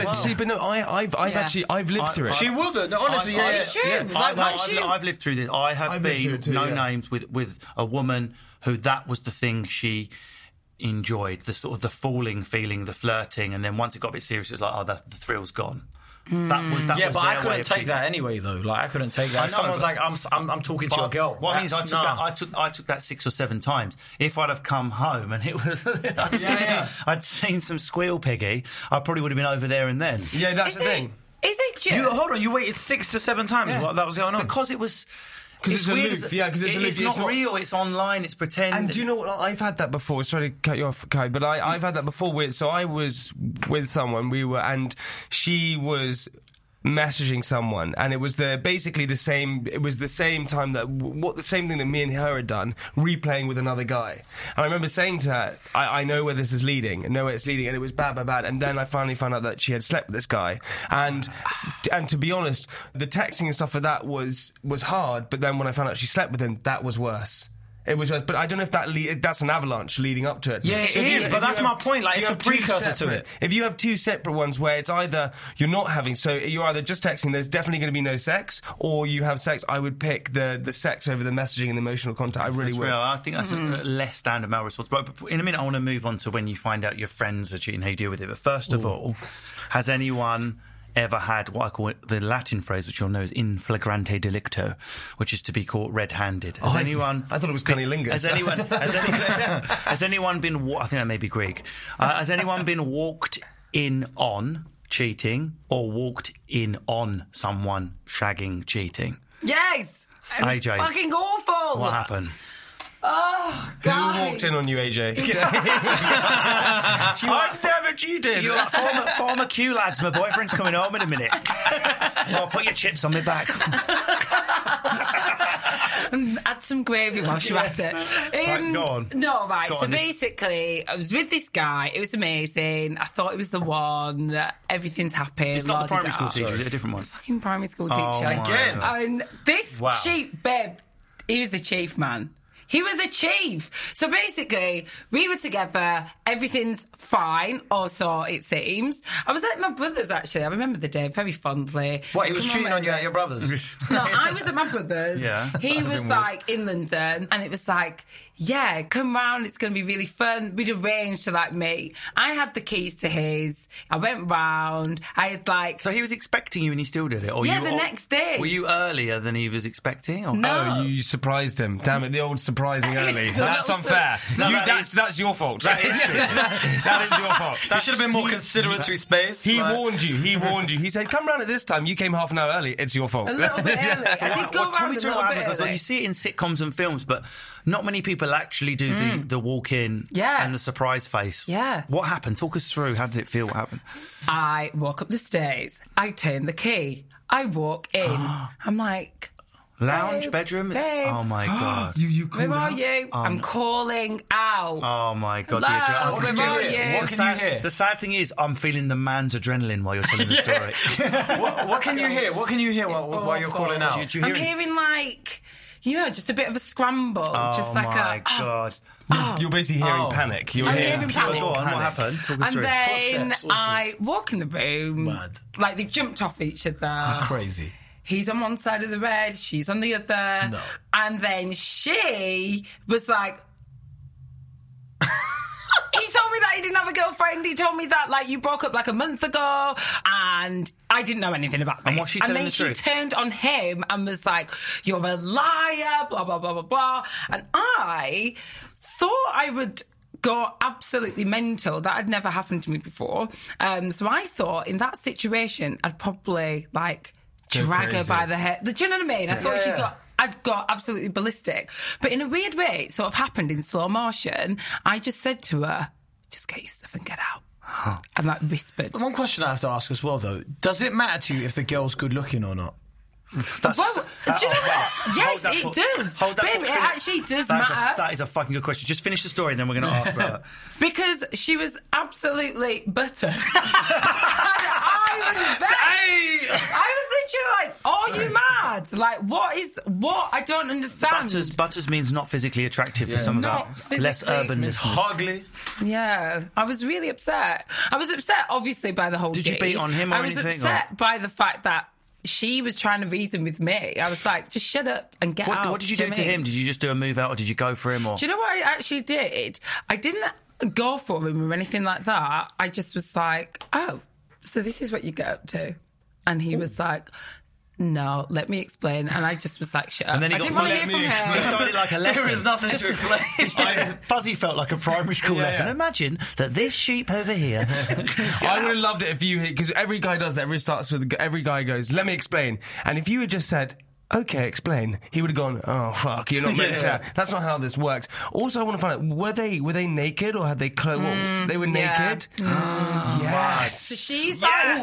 I've lived through it. She wouldn't, honestly. It's true. Like, once you- I've lived through this. I have I've lived through been it too, names with a woman who that was the thing she enjoyed, the sort of the falling feeling, the flirting, and then once it got a bit serious, it was like, the thrill's gone. That was but I their way couldn't of take cheating. that anyway, though. Like I couldn't take that. I If know, someone's but- like, I'm talking to your girl. What I mean is, that's- I took that 6 or 7 times. If I'd have come home and it was, I'd seen some squeal piggy, I probably would have been over there and then. Yeah, that's the thing. Is it just... Hold on, you waited 6 to 7 times while that was going on. Because it was. it's a weird, loop. Yeah, 'cause it's a loop. It's It's not not- real. It's online. It's pretend. And do you know what? I've had that before. Sorry to cut you off, Kai, but I've had that before. So I was with someone. And she was messaging someone, and it was basically the same. It was the same time the same thing that me and her had done, replaying with another guy. And I remember saying to her, "I know where this is leading. I know where it's leading," and it was bad. And then I finally found out that she had slept with this guy. And to be honest, the texting and stuff like that was hard. But then when I found out she slept with him, that was worse. It was, but I don't know if that's an avalanche leading up to it. Yeah, it is, but that's my point. Like, it's a precursor to it. If you have two separate ones where it's either you're not having, so you're either just texting, there's definitely going to be no sex, or you have sex, I would pick the sex over the messaging and the emotional contact. I really That's would. real. I think that's a less standard male response. But in a minute, I want to move on to when you find out your friends are cheating, how you deal with it. But first of all, has anyone ever had what I call the Latin phrase, which you'll know is in flagrante delicto, which is to be caught red-handed? Has anyone? I thought it was cunnilingus. Has anyone been? I think that may be Greek. Has anyone been walked in on cheating or walked in on someone shagging cheating? Yes! And it's AJ. fucking awful! What happened? Oh, Who guys. walked in on you, AJ? I've never cheated. You're like, former Q lads, my boyfriend's coming home in a minute. I'll put your chips on my back. And add some gravy whilst you're at it. Right, go on. No, right. Go So on, this- basically, I was with this guy. It was amazing. I thought it was the one. Everything's happy. It's not the primary school teacher, is it a different one? Fucking primary school Oh, teacher. my Again? God. And this Wow. chief, babe, he was a chief, man. He was a chief. So basically, we were together, everything's fine, or so it seems. I was at my brother's, actually. I remember the day very fondly. What, he was Come cheating on you over. at your brother's? No, I was at my brother's. Yeah. He was like in London, and it was like, yeah, come round, it's going to be really fun. We'd arranged to like meet. I had the keys to his. I went round. I had like. So he was expecting you and he still did it? Or Yeah, you, the next day. Were you earlier than he was expecting? Or? No. Oh, you surprised him. Damn it, the old surprising early. That's Also- unfair. No, That's your fault. That is your fault. You should have been more considerate to his space. He like- warned you. He said, come round at this time. You came half an hour early. It's your fault. A little bit early. I did go Tell round me a through little what bit happened, because early. you see it in sitcoms and films, but not many people actually do the walk in Yeah. and the surprise face. Yeah. What happened? Talk us through. How did it feel? What happened? I walk up the stairs. I turn the key. I walk in. I'm like, Lounge, Babe, bedroom? babe. Oh my God. You where are you? I'm calling out. Oh my God. Hello, the adrenaline. where are you? What can you hear? The sad thing is, I'm feeling the man's adrenaline while you're telling the story. What can you hear? What can you hear while you're Awful. calling out? Did you hear I'm it? hearing like, just a bit of a scramble. Just like my God. You're basically hearing panic. You're I'm hearing panic. Go on, what happened? Talk us And through. then Footsteps, all I walk in the room. Mad. Like, they've jumped off each other. Crazy. He's on one side of the bed, she's on the other. No. And then she was like... He told me that he didn't have a girlfriend. He told me that, like, you broke up like a month ago. And I didn't know anything about this. And what's she telling the truth? And then she turned on him and was like, you're a liar, blah, blah, blah, blah, blah. And I thought I would go absolutely mental. That had never happened to me before. So I thought in that situation, I'd probably, like, drag her by the hair. Do you know what I mean? I thought I'd got absolutely ballistic. But in a weird way, it sort of happened in slow motion. I just said to her, just get your stuff and get out. And like whispered. One question I have to ask as well, though. Does it matter to you if the girl's good looking or not? Do you know what? Yes, it does. Babe, it actually does matter. That is a fucking good question. Just finish the story and then we're going to ask about it. Because she was absolutely butter. I was literally like, are you mad? Like, what? I don't understand. Butters means not physically attractive for some of our less urban listeners. Ugly. Yeah, I was really upset. I was upset, obviously, by the whole Did you deed. beat on him or anything? I was upset by the fact that she was trying to reason with me. I was like, just shut up and get out. What did you do to him? Did you just do a move out or did you go for him? Or? Do you know what I actually did? I didn't go for him or anything like that. I just was like, oh, so this is what you get up to. And he was like, no, let me explain. And I just was like, shut up. And then he I didn't want to hear from her. He started like a lesson. There is nothing to explain. Fuzzy felt like a primary school lesson. Imagine that this sheep over here. I would have loved it if you, because every guy does that. Every guy goes, let me explain. And if you had just said, okay, explain, he would have gone, oh fuck, you're not meant to. That's not how this works. Also, I want to find out, were they naked or had they clothes? They were naked. Yes. So she's like,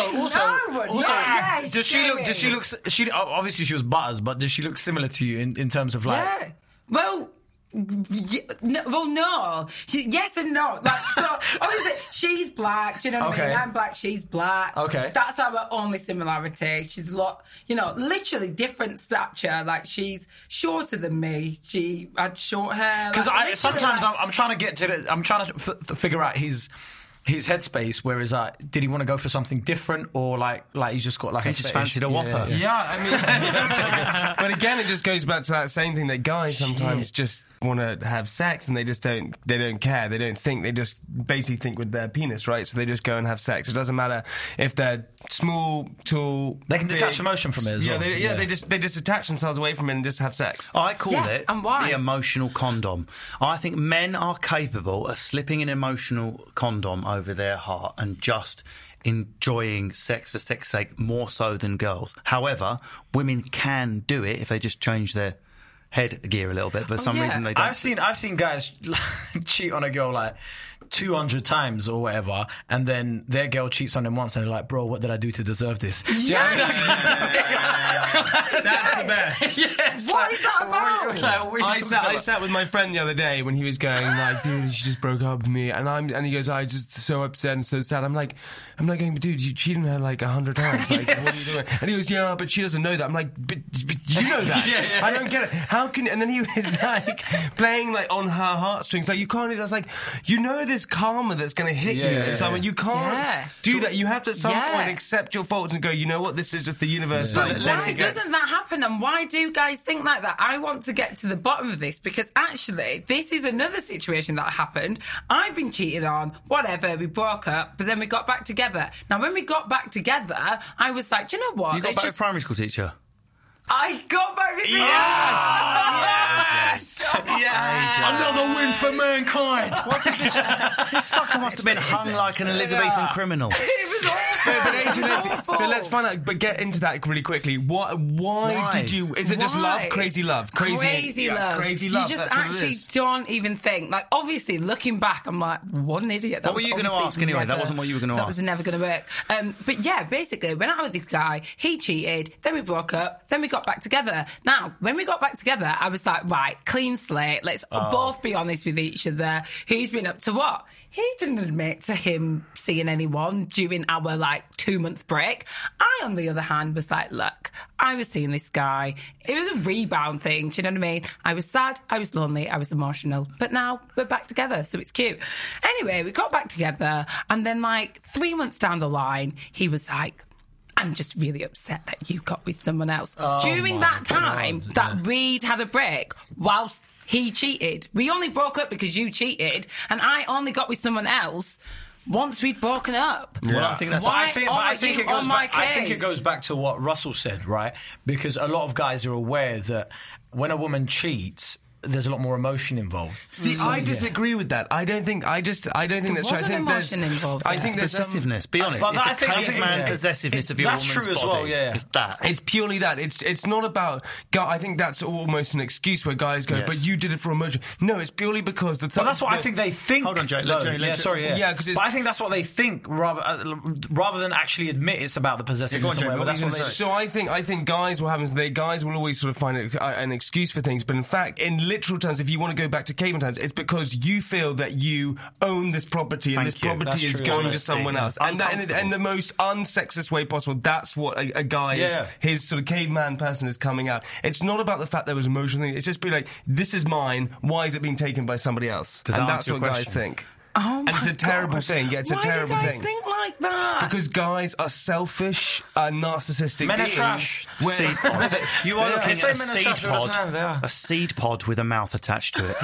Does she look? Obviously she was Butters, but does she look similar to you in terms of like? Yeah. Well. No. Yes and no. Like, so obviously she's black. Do you know what I mean? I'm black. She's black. Okay. That's our only similarity. She's a lot, literally different stature. Like she's shorter than me. She had short hair. Because sometimes I'm trying to get to the. I'm trying to figure out his headspace. Whereas did he want to go for something different or like he's just got like he just fancied a whopper? Yeah, I mean, but again, it just goes back to that same thing that guys sometimes just want to have sex and they don't care, they don't think, they just basically think with their penis, right? So they just go and have sex. It doesn't matter if they're small, tall, they can big. detach emotion from it as well. They just detach themselves away from it and just have sex. I call it and why? the emotional condom. I think men are capable of slipping an emotional condom over their heart and just enjoying sex for sex's sake more so than girls. However, women can do it if they just change their headgear a little bit, but for some reason they don't. I've seen guys cheat on a girl like 200 times or whatever, and then their girl cheats on them once, and they're like, "Bro, what did I do to deserve this?" That's the best. Yes. What is that about? I sat with my friend the other day when he was going like, dude, she just broke up with me, and he goes, I just so upset and so sad. I'm like going, but dude, you cheated on her like 100 times. Like, what are you doing? And he goes, yeah, but she doesn't know that. I'm like, but you know that. I don't get it. How can? And then he was like playing like on her heartstrings. Like you can't. I was like, you know, there's karma that's going to hit you. Someone you can't do that. You have to at some point accept your faults and go, you know what? This is just the universe. But why doesn't that happen? And why do guys think like that? I want to get to the bottom of this because actually, this is another situation that happened. I've been cheated on. Whatever. We broke up, but then we got back together. Now, when we got back together, I was like, do you know what? You got back with primary school teacher? I got back with Yes! Another win for mankind! What is this? This fucker must have been hung like an Elizabethan criminal. It was awful. But let's find out. But get into that really quickly. Why did you? Is it just love? Crazy love. Crazy love. You just actually don't even think. Like, obviously, looking back, I'm like, what an idiot. What were you going to ask anyway? That wasn't what you were going to ask. That was never going to work. But yeah, basically, went out with this guy. He cheated. Then we broke up. Then we got back together. Now, when we got back together, I was like, right, clean slate. Let's both be honest with each other. Who's been up to what? he didn't admit to him seeing anyone during our 2-month break. I, on the other hand, was like, look, I was seeing this guy. It was a rebound thing, do you know what I mean? I was sad, I was lonely, I was emotional. But now we're back together, so it's cute. Anyway, we got back together, and then 3 months down the line, he was like, I'm just really upset that you got with someone else. During that time that we'd had a break, whilst he cheated. We only broke up because you cheated, and I only got with someone else once we'd broken up. Well, I think that's... I think it goes back to what Russell said, right? Because a lot of guys are aware that when a woman cheats, there's a lot more emotion involved. See, I disagree with that. I don't think that's right. I think emotion involved. I think there's possessiveness. Be honest, But it's a caveman possessiveness of your woman's body. That's true as well. Yeah, it's that. It's purely that. It's not about. I think that's almost an excuse where guys go, Yes. "But you did it for emotion." No, it's purely because the. But that's what I think they think. Hold on, Jay. Yeah, because but I think that's what they think rather than actually admit it's about the possessiveness. Jay, what That's were you what they gonna say. So I think guys will happen. Guys will always sort of find an excuse for things, but in fact, in literal terms, if you want to go back to caveman times, it's because you feel that you own this property and Thank this you. property That's is true. going to Honesty. someone else, and in the most unsexist way possible. That's what a guy is. His sort of caveman person is coming out. It's not about the fact there was emotional thing. It's just be like, this is mine. Why is it being taken by somebody else? Does And that that's answer what your guys question? think. Oh And it's a terrible thing. Yeah, it's a terrible Why do thing. guys think like that? Because guys are selfish, narcissistic Men are beings. trash. Seed pods. You are looking Say at a men are seed trash all the time, they are. pod. A seed pod with a mouth attached to it.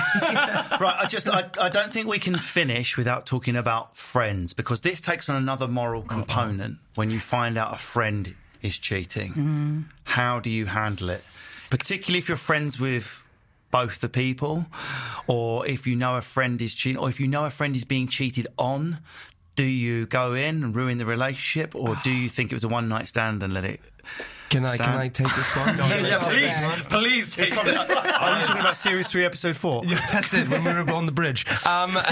Right, I don't think we can finish without talking about friends, because this takes on another moral component. When you find out a friend is cheating, how do you handle it? Particularly if you're friends with both the people, or if you know a friend is cheating, or if you know a friend is being cheated on. Do you go in and ruin the relationship, or do you think it was a one-night stand and let it Can I stand? take this one? Please take this one. Are you talking about Series 3, Episode 4? Yeah, that's it, when we were on the bridge. No,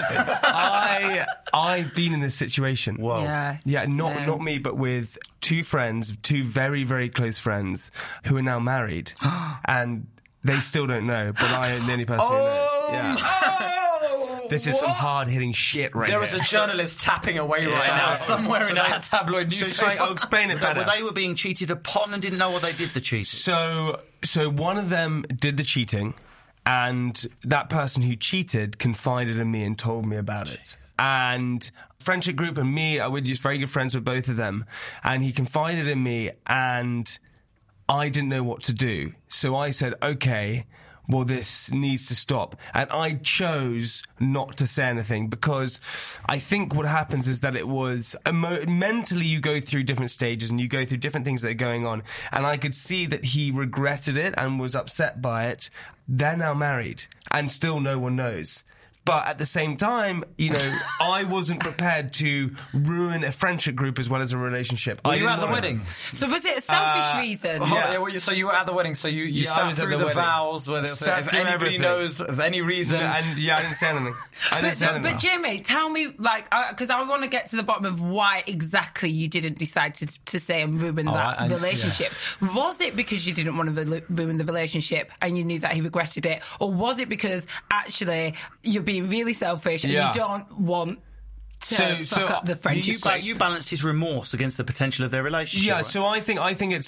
I've been in this situation. Whoa. Yeah, not me, but with two friends, two very, very close friends, who are now married. And they still don't know, but I am the only person who knows. Yeah. This is some hard-hitting shit right There here. is a journalist tapping away right now somewhere in that tabloid newspaper. I'll explain it better. They were being cheated upon and didn't know what they did the cheating. So one of them did the cheating, and that person who cheated confided in me and told me about it. And friendship group and me, we're just very good friends with both of them. And he confided in me, and I didn't know what to do. So I said, okay, well, this needs to stop. And I chose not to say anything, because I think what happens is that it was mentally you go through different stages and you go through different things that are going on. And I could see that he regretted it and was upset by it. They're now married, and still no one knows. But at the same time, I wasn't prepared to ruin a friendship group as well as a relationship. Were you at the wedding? So was it a selfish reason? So you were at the wedding, so you I sat was at through the the wedding. vows, whether Sat if through anybody everything. knows of any reason. I didn't say anything. But Jimmy, tell me, because I want to get to the bottom of why exactly you didn't decide to say and ruin that relationship. Yeah. Was it because you didn't want to ruin the relationship and you knew that he regretted it? Or was it because actually you're being really selfish and you don't want to fuck up the friendship? You balanced his remorse against the potential of their relationship. Yeah, right? so I think it's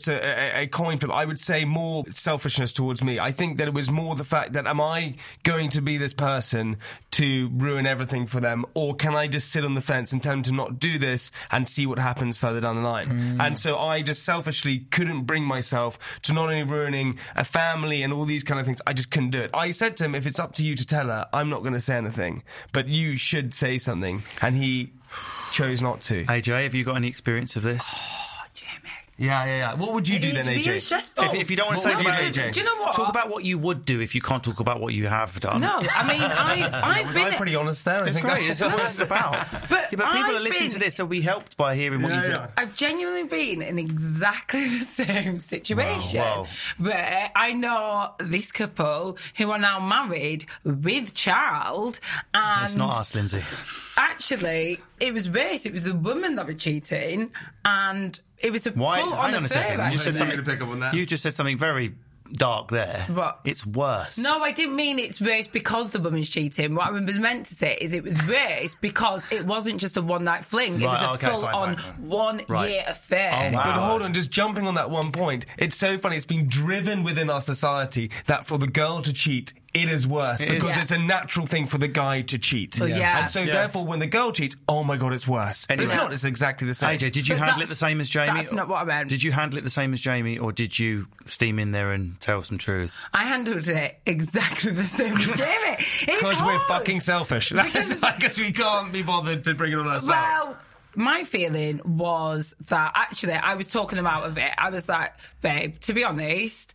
a coin flip. I would say more selfishness towards me. I think that it was more the fact that, am I going to be this person to ruin everything for them, or can I just sit on the fence and tell them to not do this and see what happens further down the line? And so I just selfishly couldn't bring myself to not only ruining a family and all these kind of things, I just couldn't do it. I said to him, if it's up to you to tell her, I'm not going to say anything, but you should say something. And he chose not to. AJ, have you got any experience of this? Oh, Jimmy. Yeah. What would you do then, AJ? It's really stressful. If you don't want to say about AJ, do you know what? Talk about what you would do if you can't talk about what you have done. No, I mean, I've Was been... I pretty honest there? It's great. It's what it's about. But people are listening to this. They'll be helped by hearing what you do. I've genuinely been in exactly the same situation where I know this couple who are now married with child, and It's not us, Lindsay. Actually, it was worse. It was the woman that was cheating, and it was a full-on Hang on a affair. second. You said actually. something to pick up on that. You just said something very dark there. What? It's worse. No, I didn't mean it's worse because the woman's cheating. What I was meant to say is it was worse because it wasn't just a one-night fling. It was a full-on 1 year affair. Oh, but hold on, just jumping on that one point, it's so funny. It's been driven within our society that for the girl to cheat, it is worse because it's a natural thing for the guy to cheat. Well, yeah. And so therefore when the girl cheats, oh my God, it's worse. Anyway. But it's not, it's exactly the same. AJ, did you handle it the same as Jamie? That's not what I meant. Did you handle it the same as Jamie, or did you steam in there and tell some truths? I handled it exactly the same as Jamie. Because we're fucking selfish. Because we can't be bothered to bring it on ourselves. Well, my feeling was that actually I was talking him out of it. I was like, babe, to be honest,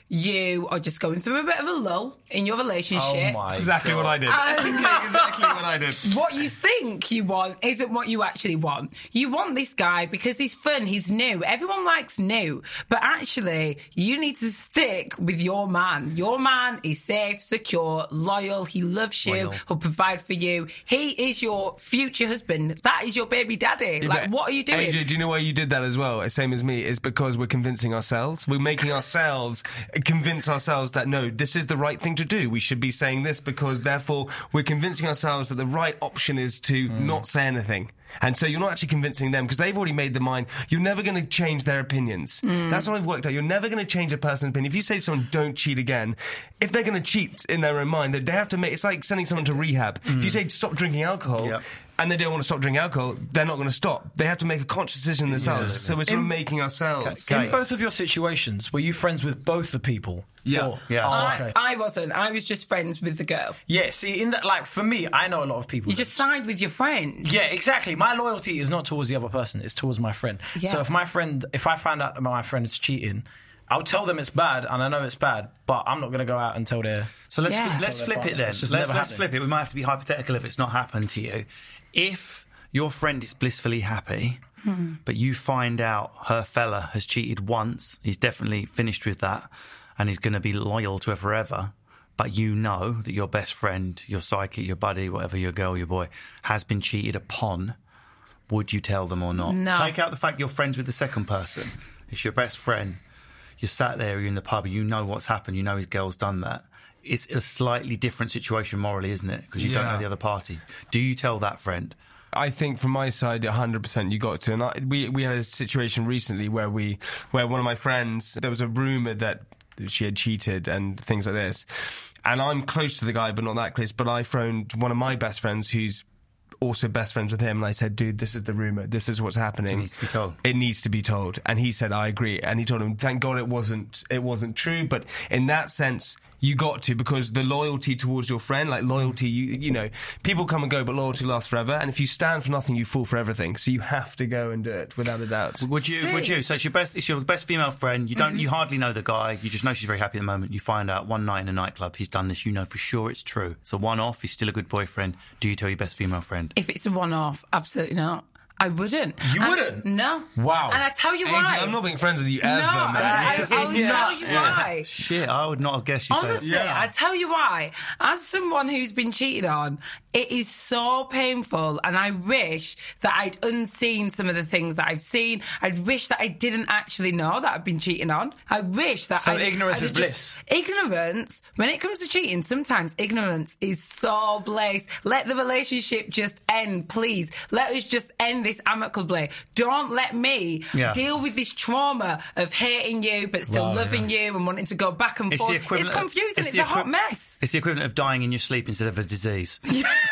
you are just going through a bit of a lull in your relationship. Oh my Exactly God. what I did. Exactly what I did. What you think you want isn't what you actually want. You want this guy because he's fun, he's new. Everyone likes new. But actually, you need to stick with your man. Your man is safe, secure, loyal. He loves you. He'll provide for you. He is your future husband. That is your baby daddy. Like, what are you doing? AJ, do you know why you did that as well? Same as me. Is because we're convincing ourselves. We're making ourselves convince ourselves that, no, this is the right thing to do. We should be saying this because, therefore, we're convincing ourselves that the right option is to not say anything. And so you're not actually convincing them because they've already made their mind. You're never going to change their opinions. That's what I've worked out. You're never going to change a person's opinion. If you say to someone, don't cheat again, if they're going to cheat in their own mind, they have to make... It's like sending someone to rehab. If you say, stop drinking alcohol... and they don't want to stop drinking alcohol, they're not going to stop. They have to make a conscious decision themselves. So we're sort of making ourselves. In both of your situations, were you friends with both the people? Yeah. Or- Yeah. Oh, okay. I wasn't. I was just friends with the girl. Yeah, see, in that, like, for me, I know a lot of people. You just side with your friend. Yeah, exactly. My loyalty is not towards the other person, it's towards my friend. Yeah. So if I find out that my friend is cheating, I'll tell them it's bad, and I know it's bad, but I'm not going to go out and tell their... So let's Yeah. let's flip it then. It's just Let's never happening. flip it. We might have to be hypothetical if it's not happened to you. If your friend is blissfully happy, but you find out her fella has cheated once, he's definitely finished with that, and he's going to be loyal to her forever, but you know that your best friend, your psychic, your buddy, whatever, your girl, your boy, has been cheated upon, would you tell them or not? No. Take out the fact you're friends with the second person. It's your best friend. You're sat there, you're in the pub, you know what's happened, you know his girl's done that. It's a slightly different situation morally, isn't it? Because you don't know the other party. Do you tell that friend? I think from my side, 100% you got to. And we had a situation recently where one of my friends, there was a rumour that she had cheated and things like this. And I'm close to the guy, but not that close. But I phoned one of my best friends who's also best friends with him, and I said, dude, this is the rumour, this is what's happening. It needs to be told. It needs to be told. And he said, I agree. And he told him, thank God it wasn't true. But in that sense, you got to, because the loyalty towards your friend, like loyalty, you know, people come and go, but loyalty lasts forever. And if you stand for nothing, you fall for everything. So you have to go and do it, without a doubt. Would you? So it's your best female friend. You hardly know the guy. You just know she's very happy at the moment. You find out one night in a nightclub he's done this. You know for sure it's true. It's a one-off. He's still a good boyfriend. Do you tell your best female friend? If it's a one-off, absolutely not. I wouldn't. You wouldn't? No. Wow. And I tell you AJ, why. I'm not being friends with you ever, no, man. I'll tell you why. Shit, I would not have guessed you say that. Honestly, I tell you why. As someone who's been cheated on, it is so painful, and I wish that I'd unseen some of the things that I've seen. I wish that I didn't actually know that I've been cheating on. I wish that So ignorance is bliss. Ignorance, when it comes to cheating, sometimes ignorance is so bliss. Let the relationship just end, please. Let us just end this amicably. Don't let me deal with this trauma of hating you but still loving you and wanting to go back and forth. It's confusing. It's a hot mess. It's the equivalent of dying in your sleep instead of a disease.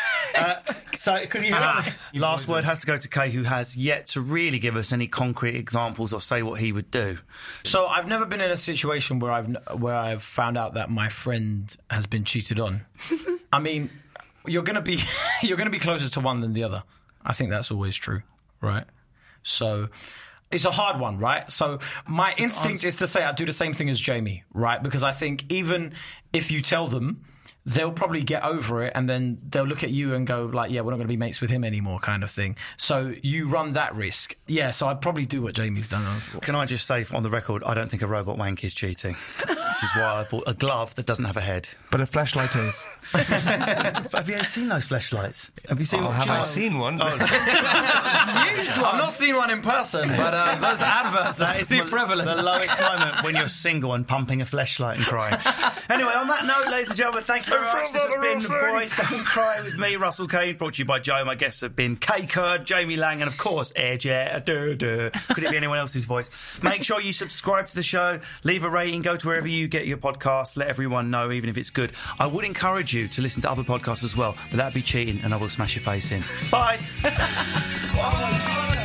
So could you hear me? Last word has to go to Kay, who has yet to really give us any concrete examples or say what he would do. So I've never been in a situation where I've found out that my friend has been cheated on. I mean, you're gonna be closer to one than the other. I think that's always true, right? So it's a hard one, right? So my instinct is to say I'd do the same thing as Jamie, right? Because I think even if you tell them, they'll probably get over it, and then they'll look at you and go like, yeah, we're not going to be mates with him anymore, kind of thing. So you run that risk. Yeah, so I'd probably do what Jamie's done. Can I just say on the record, I don't think a robot wank is cheating. this is why I bought a glove that doesn't have a head. But a flashlight is. Have you ever seen those flashlights? Have you seen? Have I seen one? I've not seen one in person, but those adverts are pretty prevalent. The lowest moment when you're single and pumping a flashlight and crying. Anyway, on that note, ladies and gentlemen, thank you very much. This has been Boys Don't Cry with me, Russell Kane, brought to you by Joe. My guests have been Kay Kurd, Jamie Lang, and of course, AJ. Could it be anyone else's voice? Make sure you subscribe to the show, leave a rating, go to wherever you get your podcasts, let everyone know, even if it's good. I would encourage you to listen to other podcasts as well, but that'd be cheating and I will smash your face in. Bye.